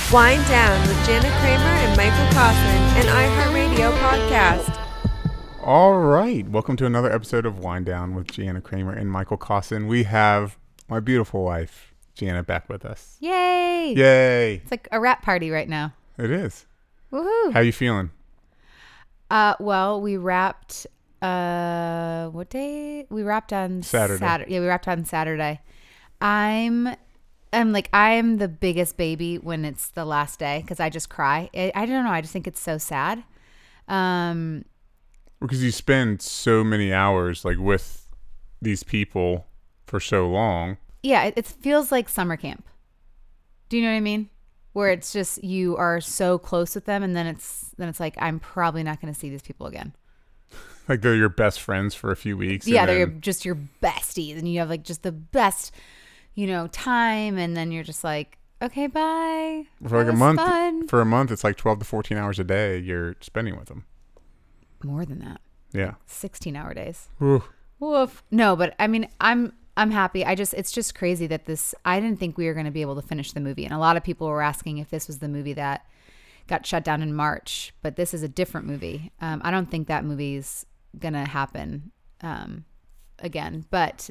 Wind Down with Jana Kramer and Michael Cosman, an iHeartRadio podcast. All right. Welcome to another episode of Wind Down with Jana Kramer and Michael Cosman. We have my beautiful wife, Jana, back with us. Yay! Yay! It's like a rap party right now. It is. Woohoo! How you feeling? Well, we wrapped, what day? We wrapped on Saturday. Yeah, we wrapped on Saturday. I'm the biggest baby when it's the last day because I just cry. I don't know. I just think it's so sad. Because you spend so many hours like with these people for so long. Yeah, it feels like summer camp. Do you know what I mean? Where it's just you are so close with them, and then it's like I'm probably not going to see these people again. Like they're your best friends for a few weeks. Yeah, they're just your besties, and you have like just the best, time, and then you're just like, okay, bye. For like a month. Fun. For a month, it's like 12 to 14 hours a day you're spending with them. More than that. Yeah. 16-hour days. Oof. Woof. No, but I mean, I'm happy. It's just crazy that I didn't think we were going to be able to finish the movie. And a lot of people were asking if this was the movie that got shut down in March, but this is a different movie. I don't think that movie's going to happen again. But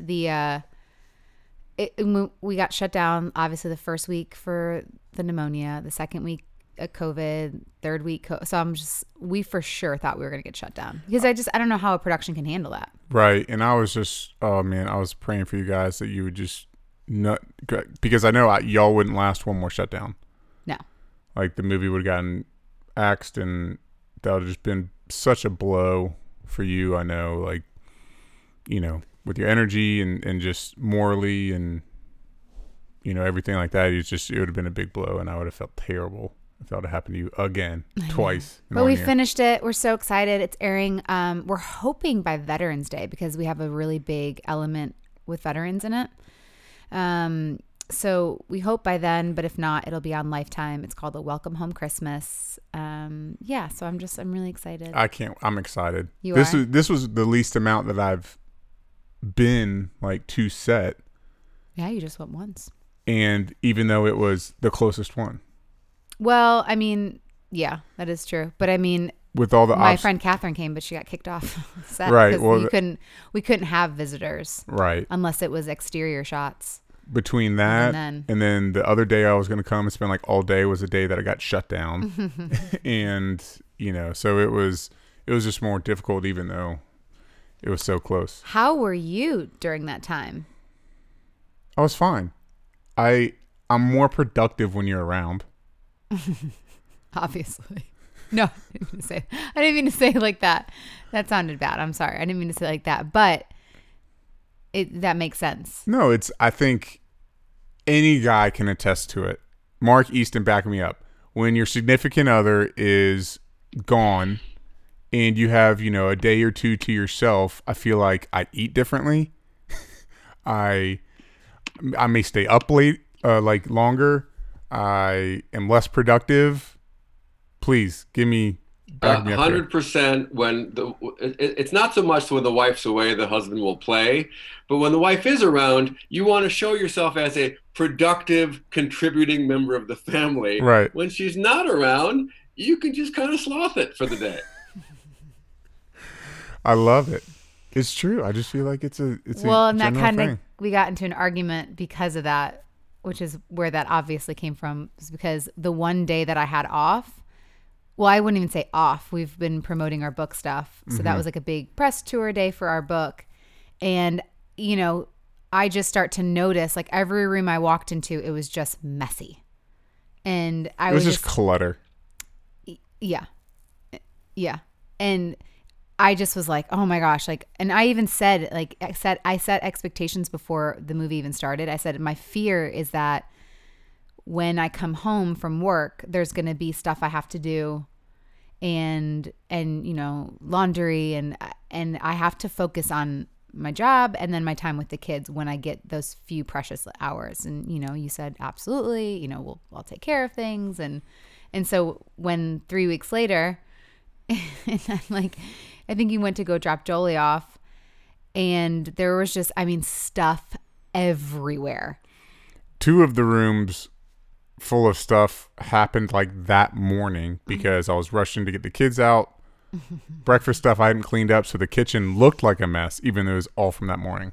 we got shut down, obviously, the first week for the pneumonia, the second week COVID, third week. So we for sure thought we were going to get shut down because I don't know how a production can handle that. Right. And I was just, oh man, I was praying for you guys that you would just not, because I know y'all wouldn't last one more shutdown. No. Like the movie would have gotten axed and that would have just been such a blow for you. I know, like, with your energy and just morally and, everything like that, it would have been a big blow and I would have felt terrible if that would have happened to you again, twice. But we finished it. We're so excited. It's airing. We're hoping by Veterans Day because we have a really big element with veterans in it. So we hope by then, but if not, it'll be on Lifetime. It's called The Welcome Home Christmas. So I'm really excited. I'm excited. This was the least amount that I've been like to set. Yeah, you just went once. And even though it was the closest one. Well, I mean, yeah, that is true. But I mean, with all the my friend Catherine came, but she got kicked off set. Right. Well, we couldn't have visitors. Right. Unless it was exterior shots. Between that and then the other day I was going to come and spend like all day was the day that I got shut down. And, so it was just more difficult even though it was so close. How were you during that time? I was fine. I'm more productive when you're around. Obviously. No, I didn't mean to say it like that. That sounded bad. I'm sorry. I didn't mean to say it like that, but that makes sense. No, I think any guy can attest to it. Mark Easton, back me up. When your significant other is gone and you have, a day or two to yourself, I feel like I eat differently. I may stay up late, longer. I am less productive. Please give me back me up 100%. When it's not so much when the wife's away, the husband will play, but when the wife is around, you want to show yourself as a productive, contributing member of the family. Right. When she's not around, you can just kind of sloth it for the day. I love it. It's true. I just feel like it's a and that kind thing. of we got into an argument because of that, which is where that obviously came from, is because the one day that I had off, well, I wouldn't even say off. We've been promoting our book stuff. So that was like a big press tour day for our book. And, I just start to notice like every room I walked into, it was just messy. And it was just clutter. Yeah. Yeah. And I just was like, oh my gosh. And I even said, I set expectations before the movie even started. I said, my fear is that when I come home from work, there's going to be stuff I have to do and laundry and I have to focus on my job and then my time with the kids when I get those few precious hours. And, you said, absolutely, I'll take care of things. And so when 3 weeks later, and I'm I think you went to go drop Jolie off and there was just, stuff everywhere. Two of the rooms full of stuff happened like that morning because I was rushing to get the kids out. Breakfast stuff I hadn't cleaned up, so the kitchen looked like a mess, even though it was all from that morning.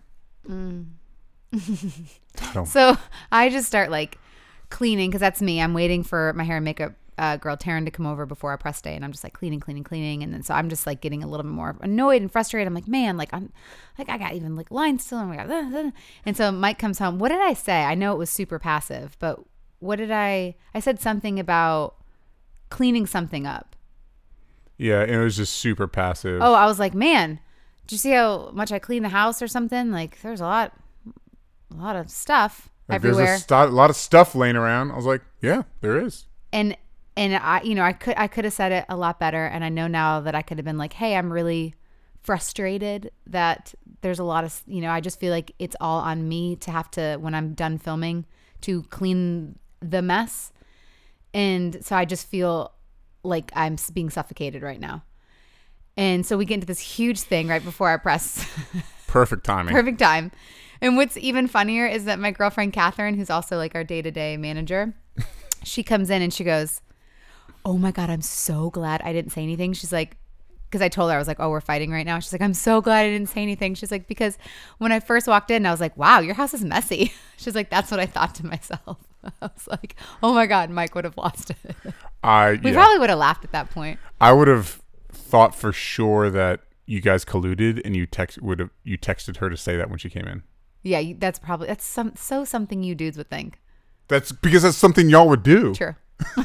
So I just start like cleaning because that's me. I'm waiting for my hair and makeup girl Taryn to come over before our press day, and I'm just like cleaning, and then so I'm just like getting a little bit more annoyed and frustrated. I'm like, man, like I'm like I got even like lines still, and so Mike comes home. What did I say? I know it was super passive, but what did I said something about cleaning something up. Yeah, it was just super passive. Oh, I was like, man, did you see how much I cleaned the house or something? Like, there's a lot of stuff like, everywhere. There's a lot of stuff laying around. I was like, yeah, there is. And I could have said it a lot better. And I know now that I could have been like, hey, I'm really frustrated that there's a lot of, I just feel like it's all on me to have to, when I'm done filming, to clean the mess. And so I just feel like I'm being suffocated right now. And so we get into this huge thing right before our press. Perfect timing. Perfect time. And what's even funnier is that my girlfriend, Catherine, who's also like our day-to-day manager, she comes in and she goes, oh my God, I'm so glad I didn't say anything. She's like, because I told her, I was like, oh, we're fighting right now. She's like, I'm so glad I didn't say anything. She's like, because when I first walked in, I was like, wow, your house is messy. She's like, that's what I thought to myself. I was like, oh my God, Mike would have lost it. We probably would have laughed at that point. I would have thought for sure that you guys colluded and you texted her to say that when she came in. Yeah, that's something you dudes would think. That's because that's something y'all would do. True.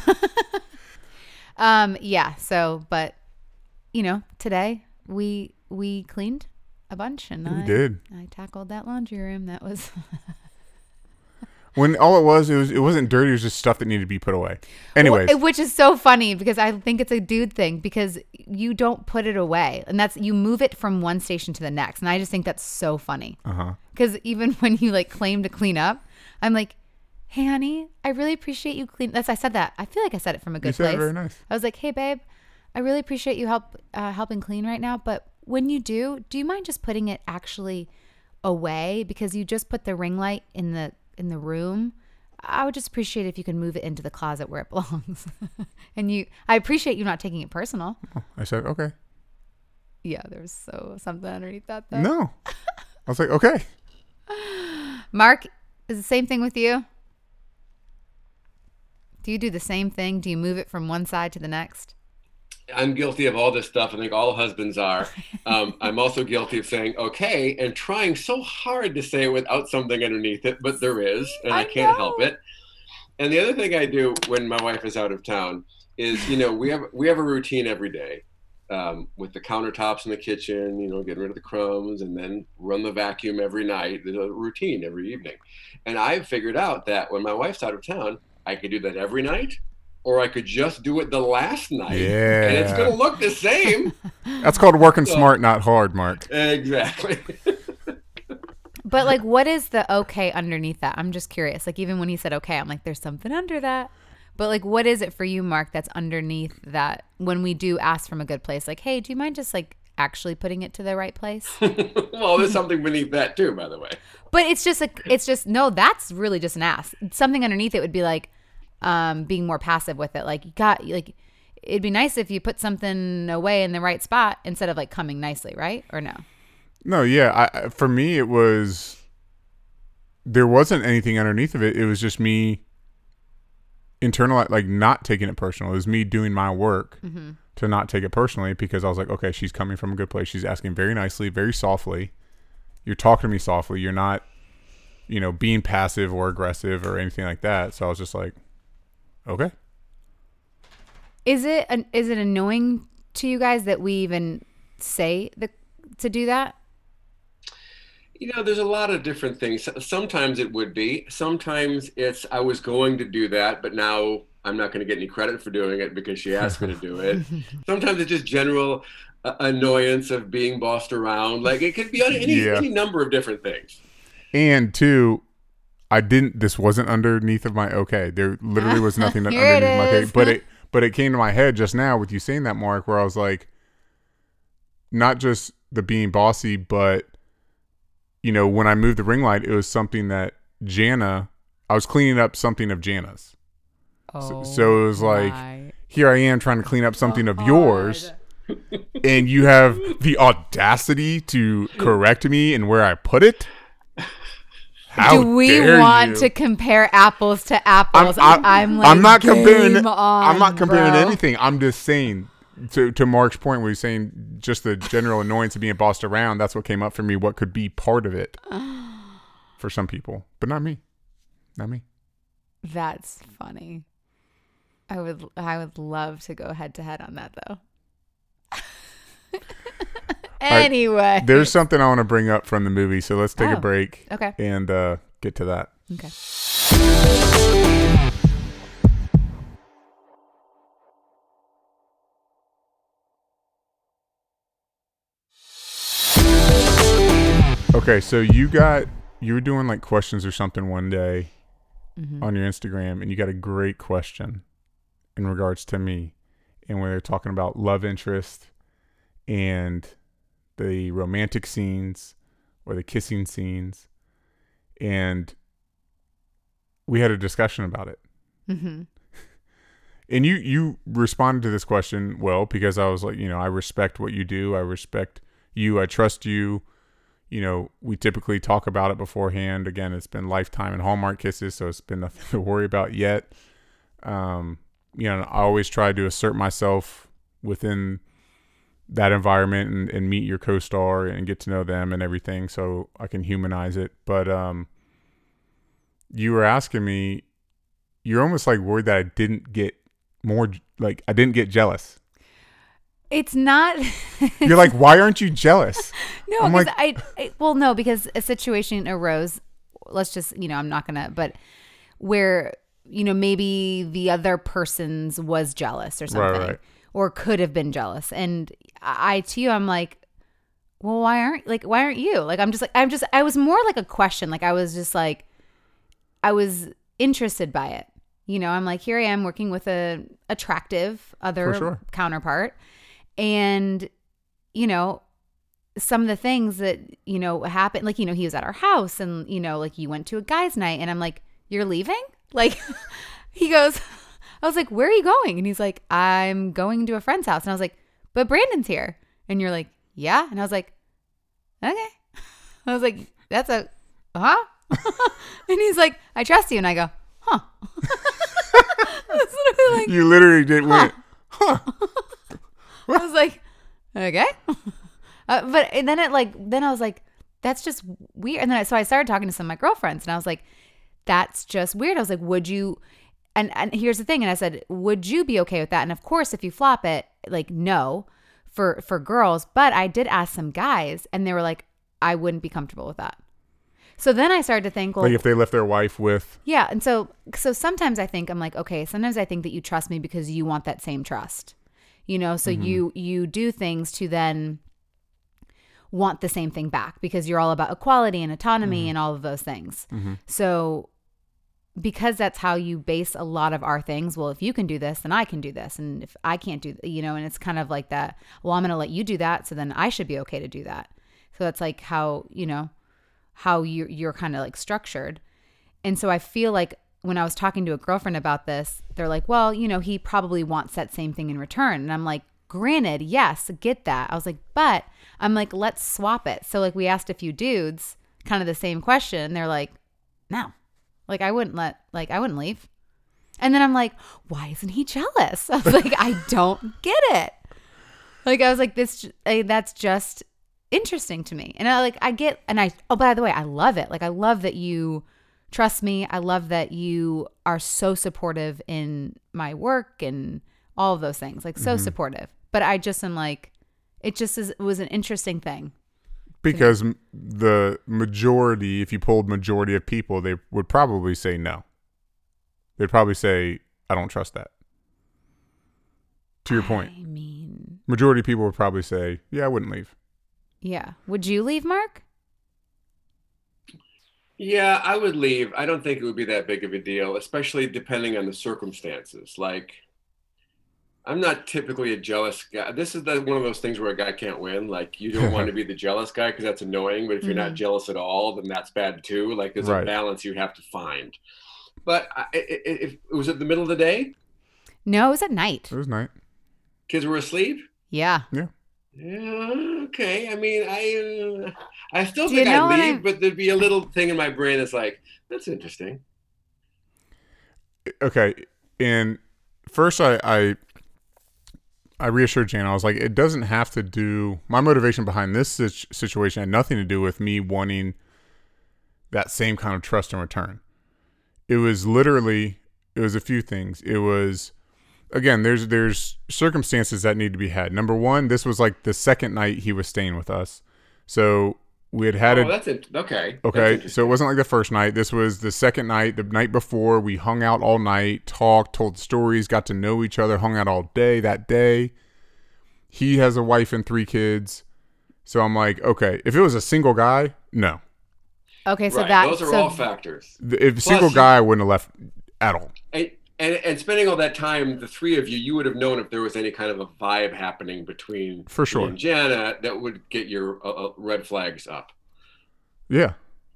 Yeah. So, but today we cleaned a bunch, and we did. I tackled that laundry room. That was when all it wasn't dirty. It was just stuff that needed to be put away. Anyways, which is so funny because I think it's a dude thing because you don't put it away, and you move it from one station to the next, and I just think that's so funny. Because even when you like claim to clean up, I'm like, hey, honey, I really appreciate you clean. I said that. I feel like I said it from a good place. You said it very nice. I was like, hey, babe, I really appreciate you helping clean right now. But when you do you mind just putting it actually away? Because you just put the ring light in the room. I would just appreciate if you can move it into the closet where it belongs. And I appreciate you not taking it personal. I said, okay. Yeah, there was something underneath that though. No. I was like, okay. Mark, is the same thing with you? Do you do the same thing? Do you move it from one side to the next? I'm guilty of all this stuff. I think all husbands are. I'm also guilty of saying, okay, and trying so hard to say it without something underneath it, but there is, and I can't help it. And the other thing I do when my wife is out of town is, we have a routine every day with the countertops in the kitchen, getting rid of the crumbs, and then run the vacuum every night. There's a routine every evening. And I've figured out that when my wife's out of town, I could do that every night, or I could just do it the last night, and it's going to look the same. That's called working smart, not hard, Mark. Exactly. But like, what is the okay underneath that? I'm just curious. Like, even when he said okay, I'm like, there's something under that. But like, what is it for you, Mark, that's underneath that when we do ask from a good place? Like, hey, do you mind just like actually putting it to the right place? Well, there's something beneath that too, by the way. But no, that's really just an ask. Something underneath it would be like, being more passive with it. Like it'd be nice if you put something away in the right spot instead of like coming nicely, right? Or no? No, yeah. For me, there wasn't anything underneath of it. It was just me like not taking it personal. It was me doing my work to not take it personally because I was like, okay, she's coming from a good place. She's asking very nicely, very softly. You're talking to me softly. You're not, being passive or aggressive or anything like that. So I was just like, okay. Is it annoying to you guys that we even say to do that? There's a lot of different things. Sometimes it would be. Sometimes it's I was going to do that, but now I'm not going to get any credit for doing it because she asked me to do it. Sometimes it's just general annoyance of being bossed around. Like it could be any number of different things. And two, this wasn't underneath of my okay. There literally was nothing underneath my okay. But it came to my head just now with you saying that, Mark, where I was like, not just the being bossy, but when I moved the ring light, it was something that I was cleaning up something of Jana's. So it was like, my here I am trying to clean up something of yours, and you have the audacity to correct me and where I put it. How Do we dare want you? to compare apples to apples? I'm like, I'm not comparing. game on, I'm not comparing bro. anything. I'm just saying. To Mark's point, where he's saying just the general annoyance of being bossed around. That's what came up for me. What could be part of it for some people, but not me. Not me. That's funny. I would love to go head to head on that though. Anyway, There's something I want to bring up from the movie, so let's take a Oh, break. okay. And get to that. Okay. Okay, so you were doing like questions or something one day on your Instagram, and you got a great question in regards to me, and we were talking about love interest and the romantic scenes or the kissing scenes, and we had a discussion about it. Mm-hmm. And you responded to this question well, because I was like, I respect what you do. I respect you. I trust you. We typically talk about it beforehand. Again, it's been Lifetime and Hallmark kisses, so it's been nothing to worry about yet. I always try to assert myself within that environment and meet your co-star and get to know them and everything, so I can humanize it. But you were asking me, you're almost like worried that I didn't get more, like I didn't get jealous. It's not. You're like, why aren't you jealous? No, I'm because like, no, because a situation arose. Let's just, I'm not gonna, but where maybe the other person's was jealous or something, right. or could have been jealous, and to you, I'm like, well, why aren't you? Like, I was more like a question. Like, I was just like, I was interested by it. I'm like, here I am working with a attractive other For sure. counterpart. And, some of the things that, happened, like, he was at our house and, like you went to a guy's night and I'm like, you're leaving? Like, he goes, I was like, where are you going? And he's like, I'm going to a friend's house. And I was like, but Brandon's here. And you're like, yeah. And I was like, okay. I was like, that's huh? And he's like, I trust you. And I go, huh. That's literally like, you literally did went, huh? I was like, okay. But and then I was like, that's just weird. And then so I started talking to some of my girlfriends and I was like, that's just weird. I was like, would you, and here's the thing. And I said, would you be okay with that? And of course, if you flop it, like, no, for girls. But I did ask some guys and they were like, I wouldn't be comfortable with that. So then I started to think, well, Like if they left their wife with. yeah. And so sometimes I think, I'm like, okay, sometimes I think that you trust me because you want that same trust. So you do things to then want the same thing back because you're all about equality and autonomy and all of those things. So because that's how you base a lot of our things, well, if you can do this, then I can do this. And if I can't do, and it's kind of like that, well, I'm going to let you do that. So then I should be okay to do that. So that's like how you're kind of like structured. And so I feel like when I was talking to a girlfriend about this, they're like, well, he probably wants that same thing in return. And I'm like, granted, yes, get that. I was like, but I'm like, let's swap it. So like we asked a few dudes kind of the same question. And they're like, no, like I wouldn't leave. And then I'm like, why isn't he jealous? I was like, I don't get it. Like, I was like, that's just interesting to me. And by the way, I love it. Like, I love that you trust me. I love that you are so supportive in my work and all of those things, like so supportive. But I just am like, it was an interesting thing. Because the majority, if you polled majority of people, they would probably say no. They'd probably say, I don't trust that. To your point. I mean, Majority of people would probably say, yeah, I wouldn't leave. yeah. Would you leave, Mark? Yeah, I would leave. I don't think it would be that big of a deal, especially depending on the circumstances. Like, I'm not typically a jealous guy. This is one of those things where a guy can't win. Like, you don't want to be the jealous guy because that's annoying. But if you're not jealous at all, then that's bad too. Like, there's a balance you have to find. But if was it the middle of the day? No, it was at night. It was night. Kids were asleep. Yeah. Yeah. Yeah. Okay. I mean, I still Do you think know I'd what leave, but there'd be a little thing in my brain that's like, that's interesting. Okay. And first, I reassured Jan. I was like, it doesn't have to do. My motivation behind this situation had nothing to do with me wanting that same kind of trust in return. It was a few things. It was, again, there's circumstances that need to be had. Number one, this was like the second night he was staying with us. So we had Oh, that's it. Okay. That's okay. So interesting. it wasn't like the first night. This was the second night. The night before, we hung out all night, talked, told stories, got to know each other, hung out all day that day. He has a wife and 3 kids. So I'm like, okay, if it was a single guy, no. Okay, so Right. Those are all factors. If a single guy, I wouldn't have left at all. And spending all that time, the 3 of you, you would have known if there was any kind of a vibe happening between For sure. me and Jana that would get your red flags up. Yeah.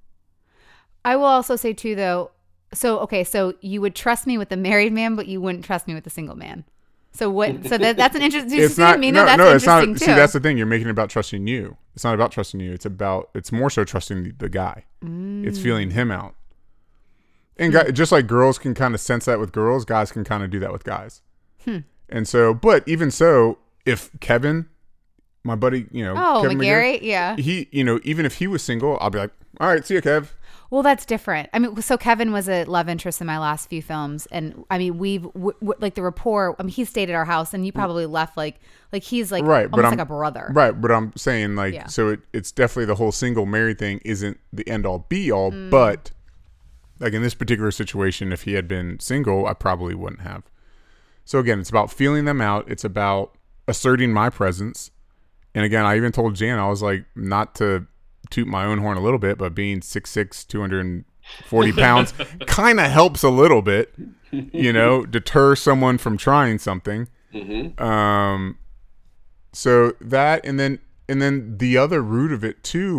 I will also say too, though. So you would trust me with the married man, but you wouldn't trust me with the single man. So what? So that's an interesting. It's not. That's it's not. interesting too. See, that's the thing. You're making it about trusting you. It's not about trusting you. It's more so trusting the guy. It's feeling him out. And just like girls can kind of sense that with girls, guys can kind of do that with guys. And so, but even so, if Kevin, my buddy, Kevin McGarry, yeah. he, even if he was single, I'll be like, all right, see you, Kev. Well, that's different. I mean, so Kevin was a love interest in my last few films, and I mean, we've like the rapport. I mean, he stayed at our house, and you probably left like he's like right, almost like a brother. Right, but I'm saying like, Yeah. so it's definitely the whole single married thing isn't the end all be all, but like in this particular situation, if he had been single, I probably wouldn't have. So again, it's about feeling them out. It's about asserting my presence. And again, I even told Jan, I was like, not to toot my own horn a little bit, but being 6'6", 240 pounds kind of helps a little bit, deter someone from trying something. Mm-hmm. So that, and then the other root of it too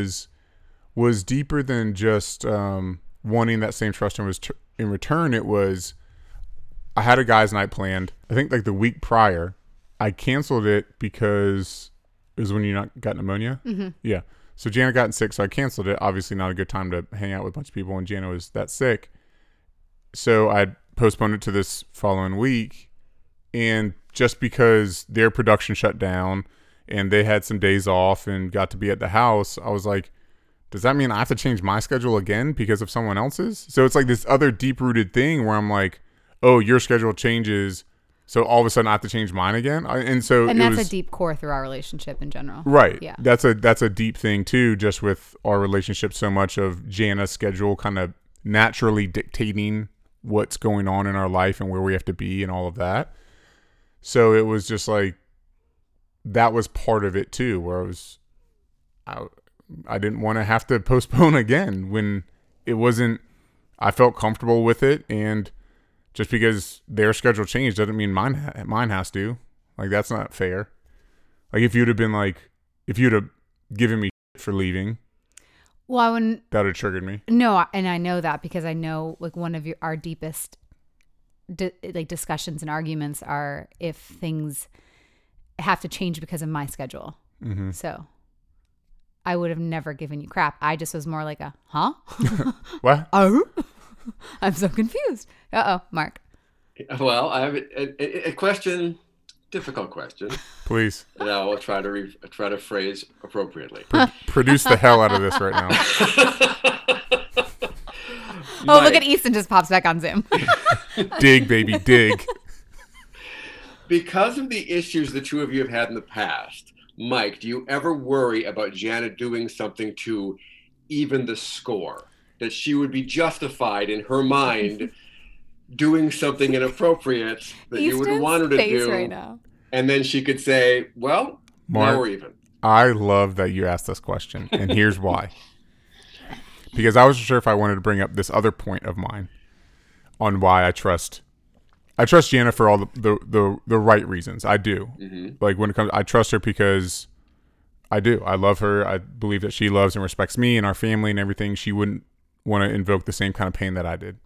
was deeper than just wanting that same trust and was in return. It was, I had a guys' night planned. I think like the week prior, I canceled it because it was when you got pneumonia. Mm-hmm. Yeah. So Jana got sick, so I canceled it. Obviously not a good time to hang out with a bunch of people when Jana was that sick. So I postponed it to this following week. And just because their production shut down and they had some days off and got to be at the house, I was like, does that mean I have to change my schedule again because of someone else's? So it's like this other deep-rooted thing where I'm like, oh, your schedule changes, so all of a sudden I have to change mine again. And that's a deep core through our relationship in general. Right. Yeah. That's a deep thing too, just with our relationship, so much of Jana's schedule kind of naturally dictating what's going on in our life and where we have to be and all of that. So it was just like, that was part of it too, where I didn't want to have to postpone again when it wasn't, I felt comfortable with it. And just because their schedule changed doesn't mean mine has to. Like, that's not fair. Like, if you'd have given me shit for leaving, well, I wouldn't. that would have triggered me. No, and I know that because I know like one of our deepest discussions and arguments are if things have to change because of my schedule. Mm-hmm. So I would have never given you crap. I just was more like a, huh? What? Oh, I'm so confused. Mark. Well, I have a question, difficult question. Please. And I will try to phrase appropriately. Produce the hell out of this right now. Oh, look at Easton just pops back on Zoom. Dig, baby, dig. Because of the issues the two of you have had in the past, Mike, do you ever worry about Janet doing something to even the score? That she would be justified in her mind doing something inappropriate that you would want her to do right now. And then she could say, well, Mark, now we're even. I love that you asked this question, and here's why. Because I wasn't sure if I wanted to bring up this other point of mine on why I trust Jana for all the right reasons. I do. Mm-hmm. Like when it comes, I trust her because I do. I love her. I believe that she loves and respects me and our family and everything. She wouldn't want to invoke the same kind of pain that I did.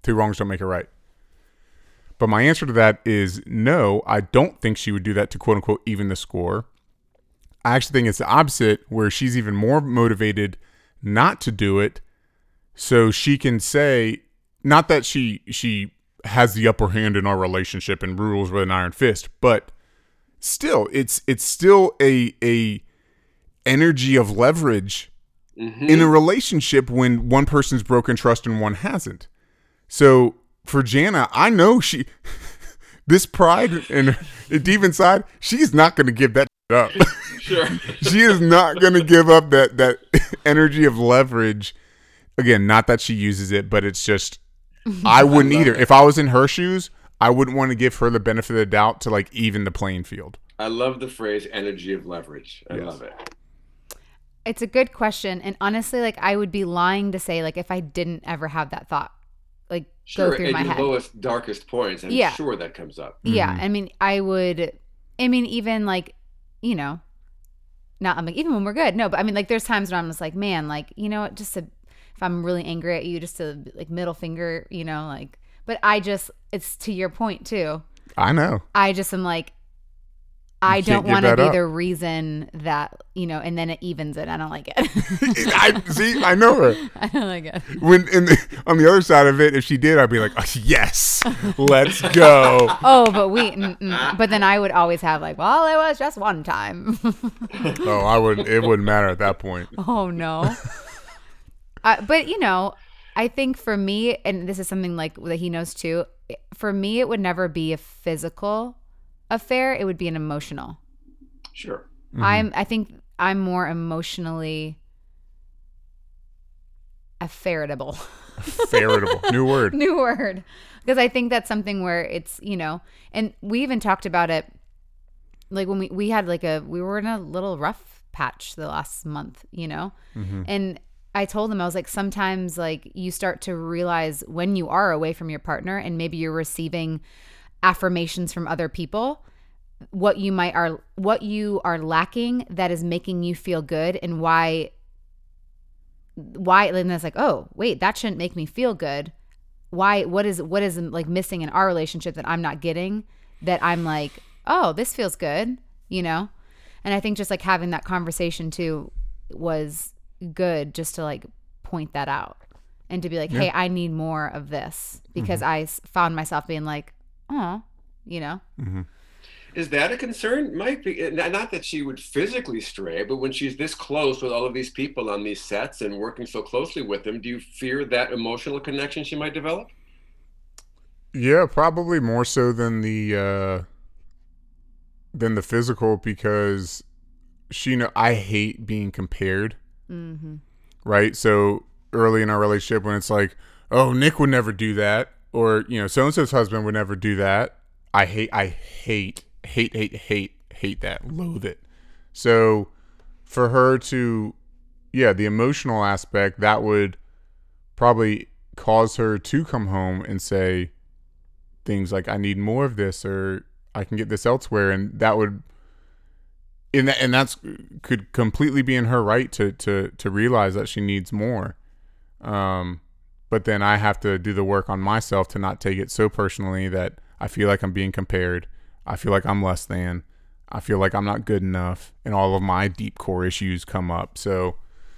Two wrongs don't make it right. But my answer to that is no, I don't think she would do that to quote unquote even the score. I actually think it's the opposite, where she's even more motivated not to do it, so she can say, not that she has the upper hand in our relationship and rules with an iron fist, but still, it's still a energy of leverage in a relationship when one person's broken trust and one hasn't. So for Jana, I know this pride and deep inside, she's not going to give that up. Sure. She is not going to give up that energy of leverage. Again, not that she uses it, but it's just, I wouldn't either. If I was in her shoes, I wouldn't want to give her the benefit of the doubt to like even the playing field. I love the phrase energy of leverage. I love it. It's a good question. And honestly, like I would be lying to say like if I didn't ever have that thought, like go through at my your head. lowest, darkest points, I'm Yeah. sure that comes up. Yeah. I mean, even like, you know, not I'm like, even when we're good. No, but I mean, like there's times when I'm just like, man, like, you know what, just to, if I'm really angry at you, just to like middle finger, you know, like, but it's to your point too. I know. I just am like, I can't don't give want to that be up. the reason that, you know, and then it evens it. I don't like it. I know her. I don't like it. When on the other side of it, if she did, I'd be like, oh, yes, let's go. Oh, but then I would always have like, well, it was just one time. Oh, it wouldn't matter at that point. Oh no. But you know, I think for me, and this is something like that he knows too, for me, it would never be a physical affair. It would be an emotional. Sure. I think I'm more emotionally affairable. Veritable. New word. New word. Because I think that's something where it's, you know, and we even talked about it like when we had like we were in a little rough patch the last month, you know? And I told him, I was like, sometimes like you start to realize when you are away from your partner and maybe you're receiving affirmations from other people, what you are lacking that is making you feel good, and why and it's like, oh wait, that shouldn't make me feel good. What is like missing in our relationship that I'm not getting, that I'm like, oh, this feels good, you know? And I think just like having that conversation too was good, just to like point that out and to be like, hey, I need more of this, because I found myself being like, oh, you know. Is that a concern? Might be. Not that she would physically stray, but when she's this close with all of these people on these sets and working so closely with them, do you fear that emotional connection she might develop? Yeah, probably more so than the physical, because I hate being compared. Right? So early in our relationship, when it's like, oh, Nick would never do that, or, you know, so-and-so's husband would never do that. I hate that. Loathe it. So for her to, the emotional aspect, that would probably cause her to come home and say things like, I need more of this, or I can get this elsewhere. And that would, and that's could completely be in her right to realize that she needs more. But then I have to do the work on myself to not take it so personally that I feel like I'm being compared. I feel like I'm less than. I feel like I'm not good enough, and all of my deep core issues come up. So,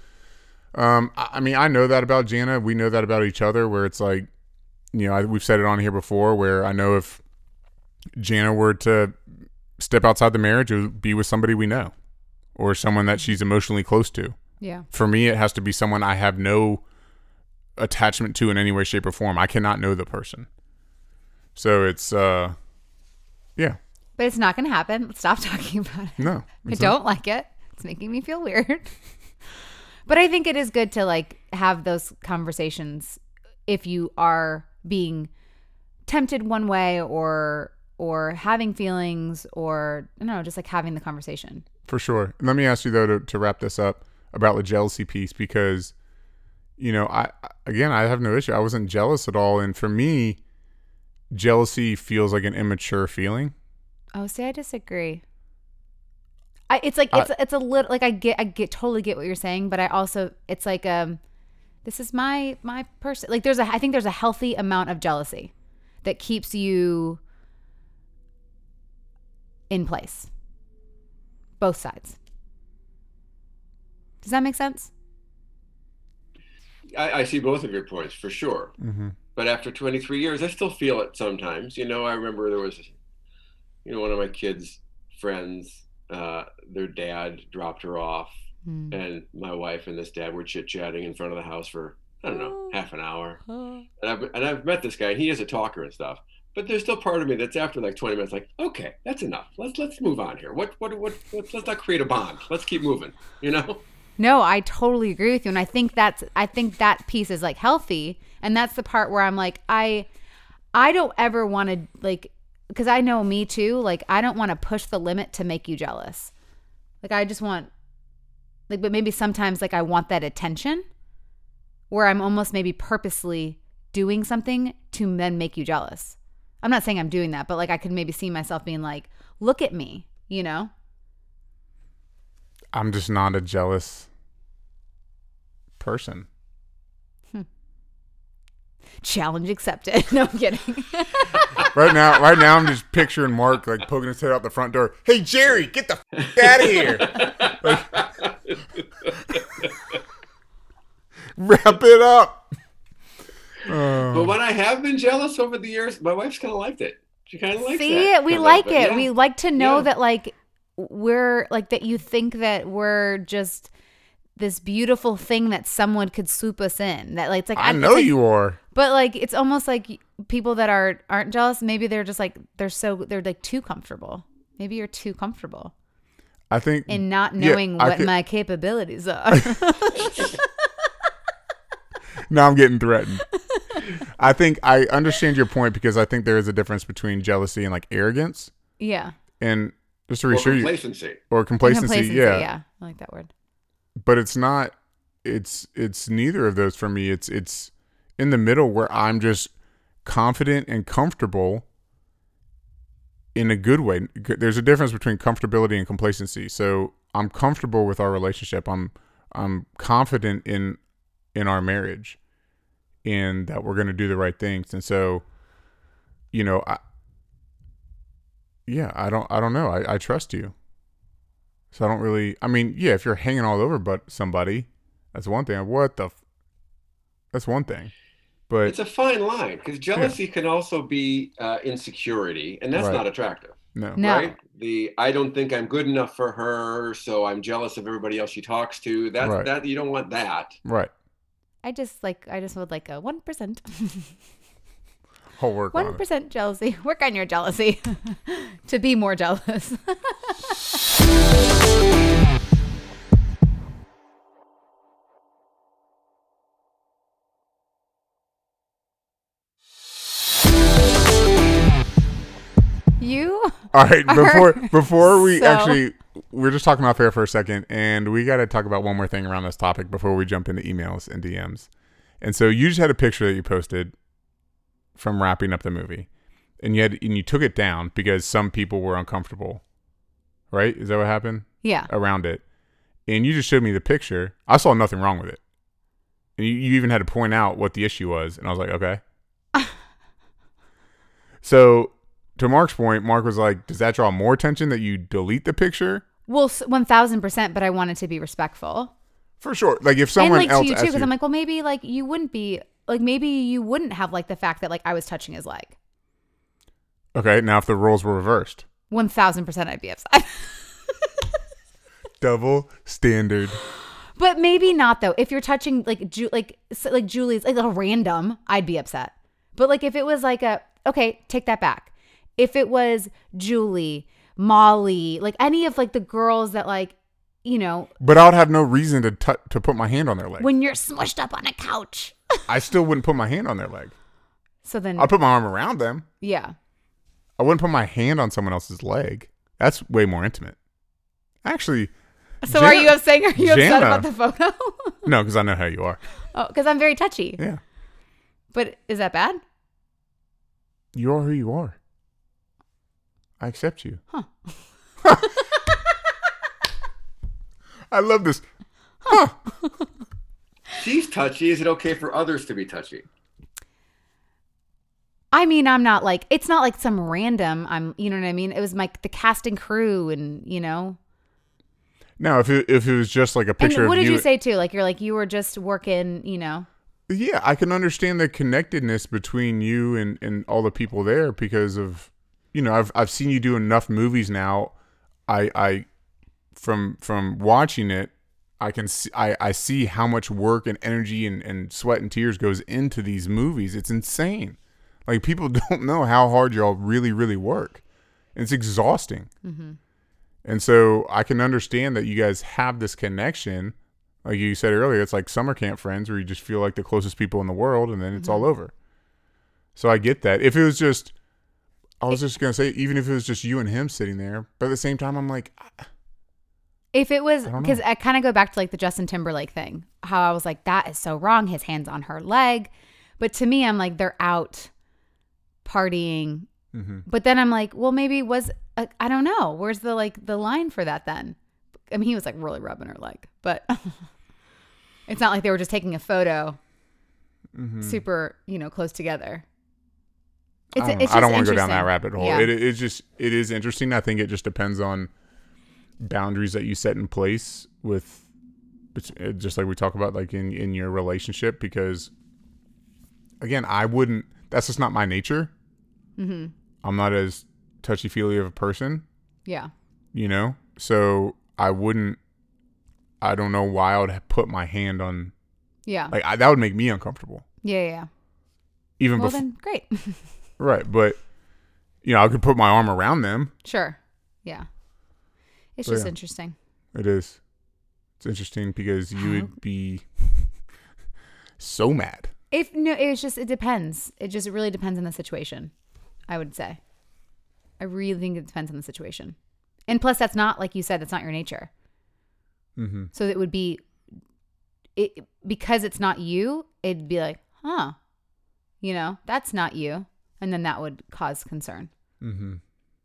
I mean, I know that about Jana. We know that about each other, where it's like, you know, we've said it on here before, where I know if Jana were to step outside the marriage, it would be with somebody we know, or someone that she's emotionally close to. Yeah. For me, it has to be someone I have no attachment to in any way, shape, or form. I cannot know the person. So it's, yeah. But it's not going to happen. Let's stop talking about it. No. I don't like it. It's making me feel weird. But I think it is good to like have those conversations if you are being tempted one way, or having feelings, or I don't know, just like having the conversation. For sure. Let me ask you though, to wrap this up, about the jealousy piece, because, you know, I have no issue. I wasn't jealous at all. And for me, jealousy feels like an immature feeling. Oh, see, I disagree. It's like it's a little like I totally get what you're saying, but I also, it's like This is my person. Like I think there's a healthy amount of jealousy that keeps you in place. Both sides. Does that make sense? I see both of your points for sure. Mm-hmm. But after 23 years, I still feel it sometimes. You know, I remember there was, one of my kids' friends, their dad dropped her off, and my wife and this dad were chit-chatting in front of the house for, I don't know, half an hour. And I've met this guy, and he is a talker and stuff. But there's still part of me that's after like 20 minutes, like, okay, that's enough. Let's move on here. Let's not create a bond. Let's keep moving. You know? No, I totally agree with you, and I think that piece is like healthy, and that's the part where I'm like, I don't ever want to, like, because I know me too. Like, I don't want to push the limit to make you jealous. Like, I just want, like, but maybe sometimes like I want that attention, where I'm almost maybe purposely doing something to then make you jealous. I'm not saying I'm doing that, but like I could maybe see myself being like, look at me, you know? I'm just not a jealous person. Challenge accepted. No, I'm kidding. Right now, I'm just picturing Mark like poking his head out the front door. Hey, Jerry, get the out of here! Wrap it up. But when I have been jealous over the years, my wife's kind of liked it. She kind of likes See, that. we like it. Yeah. We like to know Yeah. that like we're like that you think that we're just this beautiful thing that someone could swoop us in. That like it's like I it's know like, you are. But like it's almost like people that aren't jealous, maybe they're just like they're like too comfortable. Maybe you're too comfortable I think in not knowing what my capabilities are. Now I'm getting threatened. I think I understand your point because I think there is a difference between jealousy and like arrogance. Yeah. And just to Or reassure you, complacency. or complacency, yeah. Yeah, I like that word. But it's not. It's neither of those for me. It's in the middle where I'm just confident and comfortable in a good way. There's a difference between comfortability and complacency. So I'm comfortable with our relationship. I'm confident in our marriage and that we're going to do the right things. And so, I don't know. I trust you. So I don't really, if you're hanging all over but somebody, that's one thing. That's one thing. But It's a fine line because jealousy can also be insecurity, and that's Right. not attractive. No. Right? I don't think I'm good enough for her, so I'm jealous of everybody else she talks to. Right. That you don't want that. right. I just would like a 1%. I'll work on it. 1% jealousy. Work on your jealousy to be more jealous. You All right, before we so- actually, we're just talking off air for a second, and we got to talk about one more thing around this topic before we jump into emails and DMs. And so you just had a picture that you posted from wrapping up the movie, and you took it down because some people were uncomfortable, right? Is that what happened? Yeah. Around it, and you just showed me the picture. I saw nothing wrong with it, and you even had to point out what the issue was, and I was like, okay. So. To Mark's point, Mark was like, does that draw more attention that you delete the picture? Well, 1,000%, but I wanted to be respectful. For sure. Like if someone and like else to you too, asked because I'm like, well, maybe like you wouldn't be like maybe you wouldn't have like the fact that like I was touching his leg. okay, now if the roles were reversed. 1,000% I'd be upset. Double standard. But maybe not though. If you're touching like Julie's like a random, I'd be upset. But like if it was like okay, take that back. If it was Julie, Molly, like any of like the girls that like, But I would have no reason to put my hand on their leg. when you're smushed up on a couch. I still wouldn't put my hand on their leg. So then, I'd put my arm around them. yeah. I wouldn't put my hand on someone else's leg. That's way more intimate. Actually. So are you upset Jana- about the photo? No, because I know how you are. Oh, because I'm very touchy. Yeah. But is that bad? You are who you are. I accept you. Huh. I love this. Huh. she's touchy, is it okay for others to be touchy? I mean, I'm not like, it's not like some random, you know what I mean? It was like the cast and crew and, you know. Now, if it was just like a picture And what of did you say too? Like, you were just working, you know. Yeah, I can understand the connectedness between you and all the people there because of, you know, I've seen you do enough movies now. I from watching it, I can see I see how much work and energy and sweat and tears goes into these movies. It's insane. Like, people don't know how hard y'all really, really work. It's exhausting. Mm-hmm. And so I can understand that you guys have this connection. Like you said earlier, it's like summer camp friends where you just feel like the closest people in the world, and then it's all over. So I get that. If it was just, I was just going to say, even if it was just you and him sitting there, but at the same time, I'm like, if it was, because I kind of go back to like the Justin Timberlake thing, how I was like, that is so wrong. His hand's on her leg. But to me, I'm like, they're out partying. Mm-hmm. But then I'm like, well, maybe I don't know. Where's the line for that then? I mean, he was like really rubbing her leg, but it's not like they were just taking a photo super, you know, close together. I don't want to go down that rabbit hole. Yeah. It is interesting. I think it just depends on boundaries that you set in place with, just like we talk about, like in your relationship, because again, that's just not my nature. Mm-hmm. I'm not as touchy-feely of a person. Yeah. You know? So I don't know why I would put my hand on. Yeah. Like, that would make me uncomfortable. Yeah. Even before. Then great. Right. But, you know, I could put my arm around them. Sure. Yeah. It's just interesting. It is. It's interesting because you would be so mad. It depends. It really depends on the situation, I would say. I really think it depends on the situation. And plus, that's not, like you said, that's not your nature. Mm-hmm. So it would be, because it's not you, it'd be like, you know, that's not you. And then that would cause concern. Mm-hmm.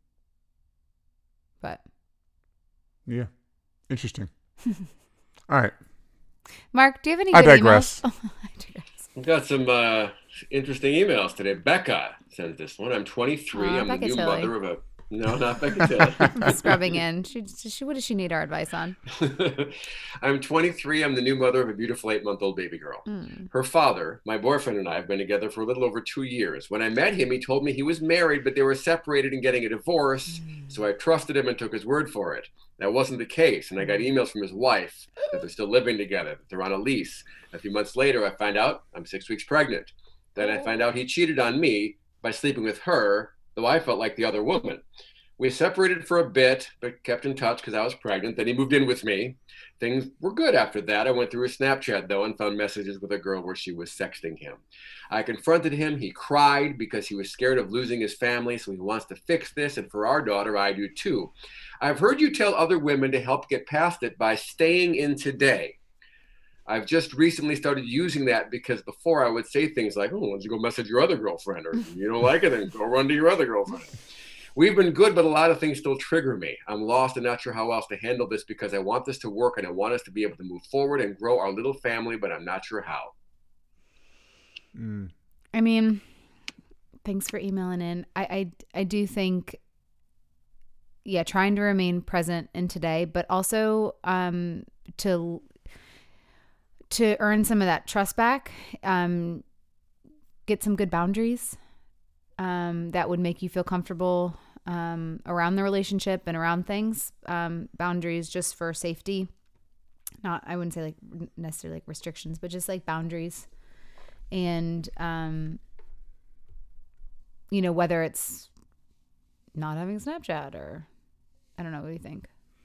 But. Yeah. Interesting. All right. Mark, do you have any good emails? I digress. We've got some interesting emails today. Becca sends this one. I'm 23. I'm the new mother of a... No, not Becca Tilly. Scrubbing in. What does she need our advice on? I'm 23. I'm the new mother of a beautiful 8-month-old baby girl. Her father, my boyfriend, and I have been together for a little over 2 years. When I met him, he told me he was married, but they were separated and getting a divorce. So I trusted him and took his word for it. That wasn't the case, and I got emails from his wife that they're still living together, that they're on a lease. A few months later, I find out I'm 6 weeks pregnant. Then I find out he cheated on me by sleeping with her, though I felt like the other woman. We separated for a bit, but kept in touch because I was pregnant. Then he moved in with me. Things were good after that. I went through his Snapchat, though, and found messages with a girl where she was sexting him. I confronted him. He cried because he was scared of losing his family, so he wants to fix this. And for our daughter, I do too. I've heard you tell other women to help get past it by staying in today. I've just recently started using that because before I would say things like, why don't you go message your other girlfriend? Or if you don't like it, then go run to your other girlfriend. We've been good, but a lot of things still trigger me. I'm lost and not sure how else to handle this because I want this to work and I want us to be able to move forward and grow our little family, but I'm not sure how. I mean, thanks for emailing in. I do think, trying to remain present in today, but also to earn some of that trust back, get some good boundaries that would make you feel comfortable around the relationship and around things. Boundaries just for safety. I wouldn't say like necessarily like restrictions, but just like boundaries. And, you know, whether it's not having Snapchat or I don't know. What do you think?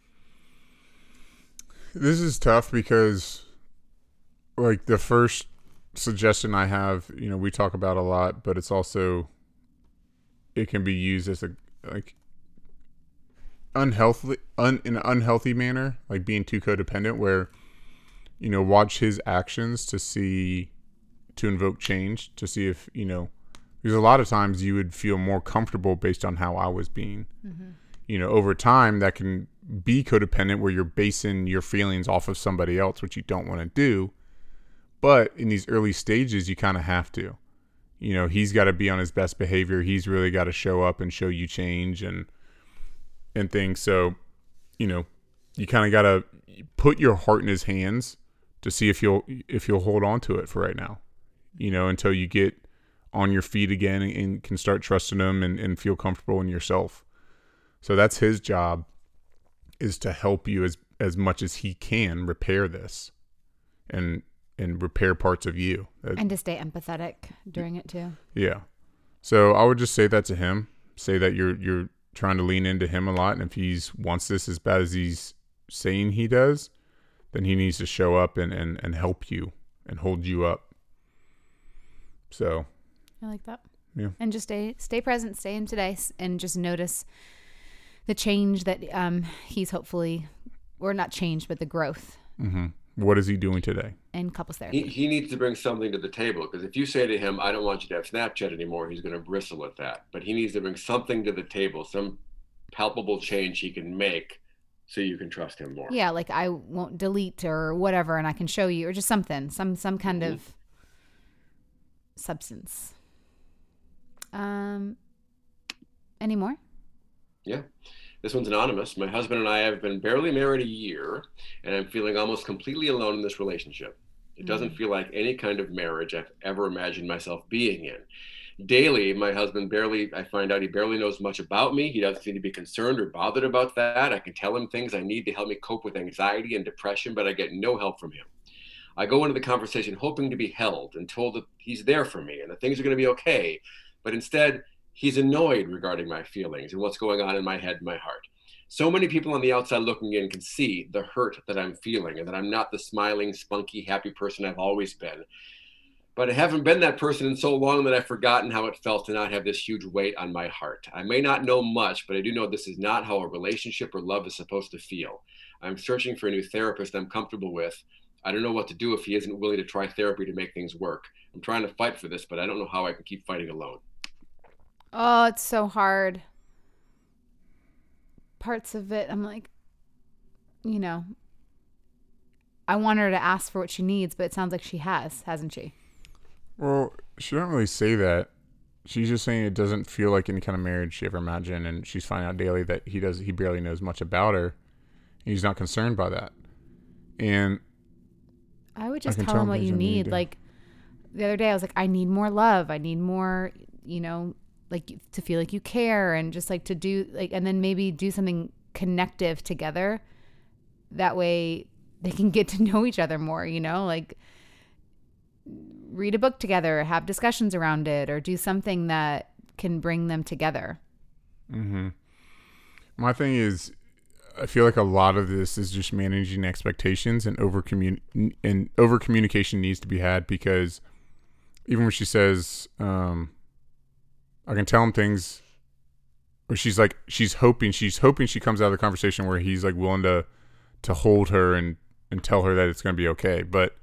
This is tough because like the first suggestion I have, you know, we talk about a lot, but it's also, it can be used as a like unhealthy in an unhealthy manner, like being too codependent where, you know, watch his actions to invoke change, to see if, you know, because a lot of times you would feel more comfortable based on how I was being. Mm-hmm. You know, over time that can be codependent where you're basing your feelings off of somebody else, which you don't want to do. But in these early stages, you kind of have to. He's got to be on his best behavior. He's really got to show up and show you change and things. So, you kind of got to put your heart in his hands to see if you'll hold on to it for right now, until you get on your feet again and can start trusting him and feel comfortable in yourself. So that's his job, is to help you as much as he can repair this and repair parts of you. And to stay empathetic during it too. Yeah. So I would just say that to him. Say that you're trying to lean into him a lot. And if he wants this as bad as he's saying he does, then he needs to show up and help you and hold you up. So I like that. Yeah. And just stay present, stay in today, and just notice the change that he's hopefully, or not change, but the growth. Mm-hmm. What is he doing today? In couples therapy. He needs to bring something to the table, because if you say to him, I don't want you to have Snapchat anymore, he's going to bristle at that. But he needs to bring something to the table, some palpable change he can make, so you can trust him more. Yeah, like I won't delete or whatever, and I can show you, or just something, some kind of substance. Any more? Yeah. This one's anonymous. My husband and I have been barely married a year, and I'm feeling almost completely alone in this relationship. It doesn't feel like any kind of marriage I've ever imagined myself being in. Daily, my husband I find out he barely knows much about me. He doesn't seem to be concerned or bothered about that. I can tell him things I need to help me cope with anxiety and depression, but I get no help from him. I go into the conversation hoping to be held and told that he's there for me and that things are going to be okay. But instead, he's annoyed regarding my feelings and what's going on in my head and my heart. So many people on the outside looking in can see the hurt that I'm feeling and that I'm not the smiling, spunky, happy person I've always been. But I haven't been that person in so long that I've forgotten how it felt to not have this huge weight on my heart. I may not know much, but I do know this is not how a relationship or love is supposed to feel. I'm searching for a new therapist I'm comfortable with. I don't know what to do if he isn't willing to try therapy to make things work. I'm trying to fight for this, but I don't know how I can keep fighting alone. Oh, it's so hard. Parts of it, I'm like, I want her to ask for what she needs, but it sounds like she hasn't she? Well, she don't really say that. She's just saying it doesn't feel like any kind of marriage she ever imagined, and she's finding out daily that he barely knows much about her, and he's not concerned by that. And I would just tell him what you need. Like the other day, I was like, I need more love. I need more, like to feel like you care, and just like to do like, and then maybe do something connective together. That way they can get to know each other more, like read a book together, have discussions around it, or do something that can bring them together. Mm-hmm. My thing is, I feel like a lot of this is just managing expectations, and over communication needs to be had, because even when she says, I can tell him things, or she's hoping she comes out of the conversation where he's like willing to hold her and tell her that it's going to be okay. But,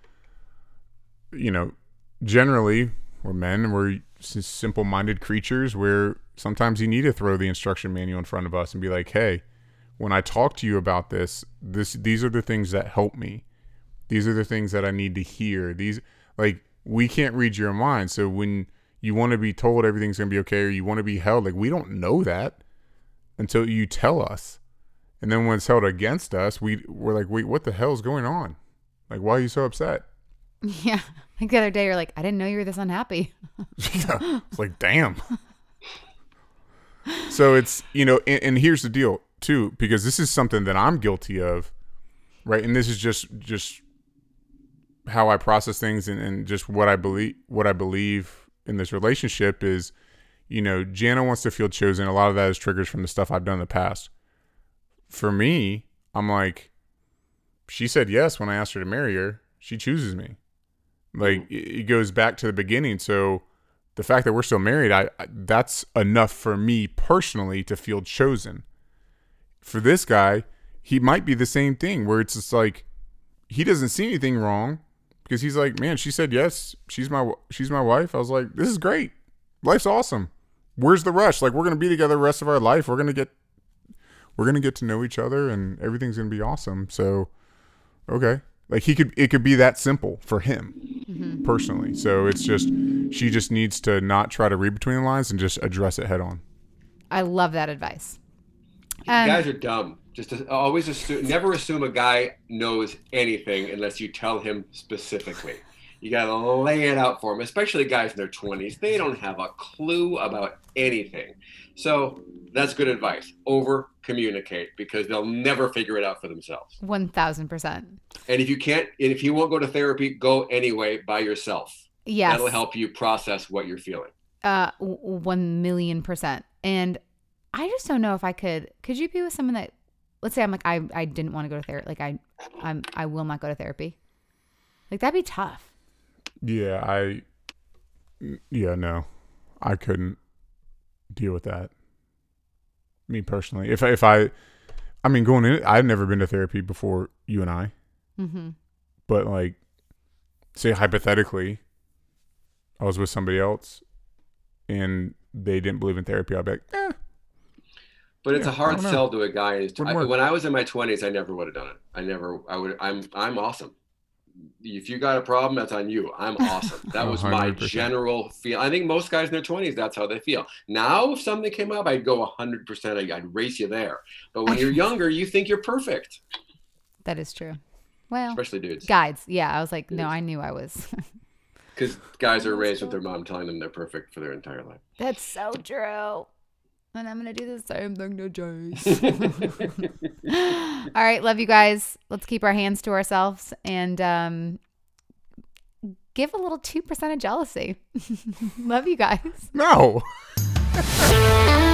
generally we're men, and we're simple-minded creatures where sometimes you need to throw the instruction manual in front of us and be like, hey, when I talk to you about these are the things that help me. These are the things that I need to hear. We can't read your mind. So when you want to be told everything's going to be okay, or you want to be held, we don't know that until you tell us. And then when it's held against us, we're like, wait, what the hell is going on? Like, why are you so upset? Yeah. Like the other day, you're like, I didn't know you were this unhappy. Yeah. It's like, damn. So it's, and here's the deal too, because this is something that I'm guilty of, right? And this is just how I process things, and just what I believe in this relationship is, Jana wants to feel chosen. A lot of that is triggers from the stuff I've done in the past. For me, I'm like, she said yes when I asked her to marry her. She chooses me. Like, it goes back to the beginning. So the fact that we're still married, that's enough for me personally to feel chosen. For this guy, he might be the same thing, where it's just like, he doesn't see anything wrong, because he's like, man, she said yes. She's my wife. I was like, this is great. Life's awesome. Where's the rush? Like, we're going to be together the rest of our life. We're going to get to know each other, and everything's going to be awesome. So, okay. Like it could be that simple for him personally. So it's just, she just needs to not try to read between the lines and just address it head on. I love that advice. Guys are dumb. Always never assume a guy knows anything unless you tell him specifically. You got to lay it out for them, especially guys in their 20s. They don't have a clue about anything. So that's good advice. Over communicate, because they'll never figure it out for themselves. 1000%. And if you won't go to therapy, go anyway by yourself. Yes. That'll help you process what you're feeling. 1,000,000%. And I just don't know if I could you be with someone that, let's say I'm like, I didn't want to go to therapy. Like I will not go to therapy. Like that'd be tough. Yeah, no, I couldn't deal with that. Me personally, if I mean, going in, I've never been to therapy before you and I, but like, say hypothetically, I was with somebody else and they didn't believe in therapy, I'd be like, But it's a hard sell to a guy. When I was in my 20s, I never would have done it. I'm awesome. If you got a problem, that's on you. I'm awesome. That was 100%. My general feel. I think most guys in their 20s, that's how they feel. Now, if something came up, I'd go 100%. I'd race you there. But when you're younger, you think you're perfect. That is true. Well, especially dudes. Guys, yeah. I was like, no, I knew I was. Because guys are raised with their mom telling them they're perfect for their entire life. That's so true. And I'm going to do the same thing to Jace. All right. Love you guys. Let's keep our hands to ourselves and give a little 2% of jealousy. Love you guys. No.